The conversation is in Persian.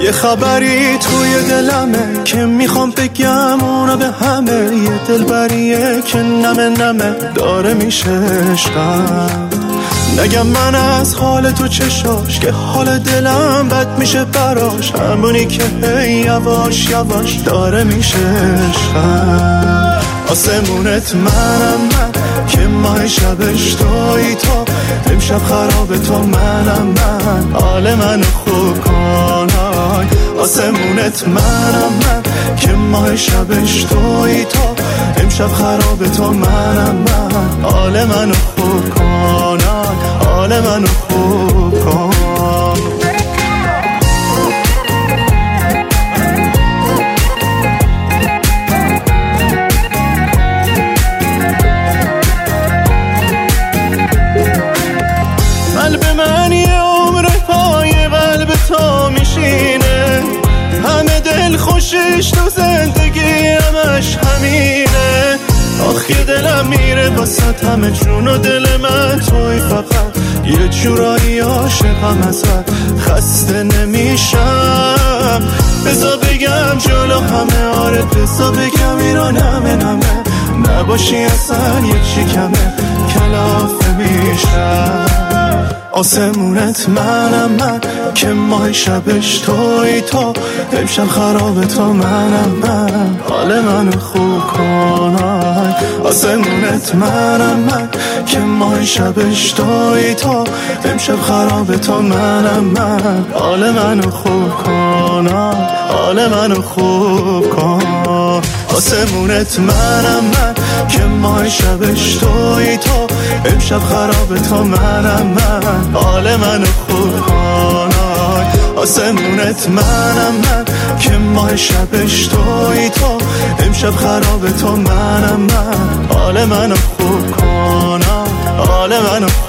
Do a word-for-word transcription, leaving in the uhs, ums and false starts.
یه خبری توی دلمه که میخوام بگم اونا به همه، یه دلبریه که نمه نمه داره میشه عشقم. نگم من از حال تو چشاش که حال دلم بد میشه براش، همونی که هی یواش یواش داره میشه عشقم. آسمونت منم من که ماه شبش توی تو، امشب خراب تو منم من، حال منو خوب کنای. آسمونت منم من که ماه شبش توی تو، امشب خراب تو منم من، حال منو خوب کنای، حال منو خوب کن. قلب من یه عمر پای قلب تو میشینه، همه دل خوشش تو زندگی همش همینه. آخ یه دلم میره واسه همه جون و دل من توی، فقط یه جورایی عاشقم ازت خسته نمیشم. بذار بگم جلو همه، آره بذار بگم ایران همه نمه، نباشی اصلا یه چی کمه کلافه میشم. آسمونت منم من که ماه شبش توی تو، امشب خراب تو منم من، حال منو خوب کنای. آسمونت منم من که ماه شبش توی تو، امشب خراب تو منم من، حال منو خوب کنای، حال منو خوب کن. آسمونت منم من که ماه شبش توی تو، امشب خراب تو منم من، حال منو خوب کنای. آسمونت منم من که ماه شبش توی تو، امشب خراب تو منم من، حال منو خوب کنای، حال منو